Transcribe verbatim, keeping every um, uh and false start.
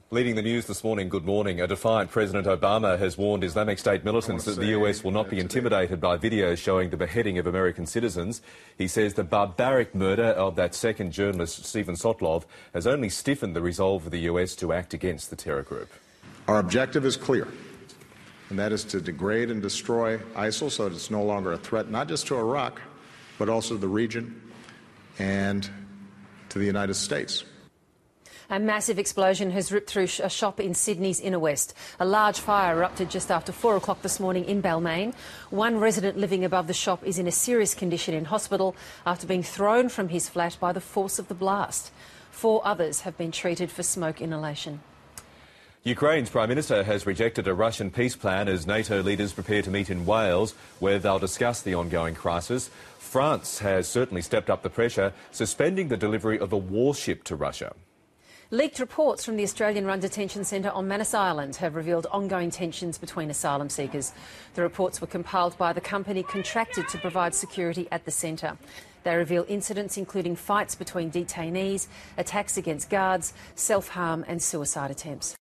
Leading the news this morning, good morning. A defiant President Obama has warned Islamic State militants that the U S will not be intimidated by videos showing the beheading of American citizens. He says the barbaric murder of that second journalist, Steven Sotlov, has only stiffened the resolve of the U S to act against the terror group. Our objective is clear, and that is to degrade and destroy ISIL so that it's no longer a threat not just to Iraq, but also to the region and to the United States. A massive explosion has ripped through a shop in Sydney's inner west. A large fire erupted just after four o'clock this morning in Balmain. One resident living above the shop is in a serious condition in hospital after being thrown from his flat by the force of the blast. Four others have been treated for smoke inhalation. Ukraine's Prime Minister has rejected a Russian peace plan as NATO leaders prepare to meet in Wales, where they'll discuss the ongoing crisis. France has certainly stepped up the pressure, suspending the delivery of a warship to Russia. Leaked reports from the Australian-run detention centre on Manus Island have revealed ongoing tensions between asylum seekers. The reports were compiled by the company contracted to provide security at the centre. They reveal incidents including fights between detainees, attacks against guards, self-harm and suicide attempts.